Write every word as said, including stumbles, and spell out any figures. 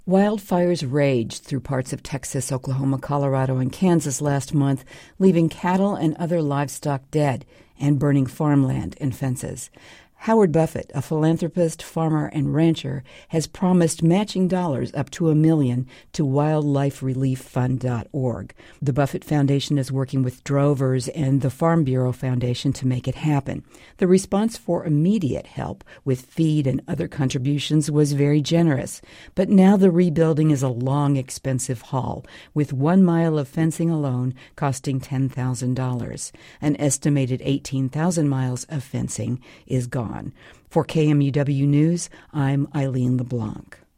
Wildfires raged through parts of Texas, Oklahoma, Colorado, and Kansas last month, leaving cattle and other livestock dead and burning farmland and fences. Howard Buffett, a philanthropist, farmer, and rancher, has promised matching dollars up to a million to wildlife relief fund dot org. The Buffett Foundation is working with drovers and the Farm Bureau Foundation to make it happen. The response for immediate help with feed and other contributions was very generous. But now the rebuilding is a long, expensive haul, with one mile of fencing alone costing ten thousand dollars. An estimated eighteen thousand miles of fencing is gone. For K M U W News, I'm Eileen LeBlanc.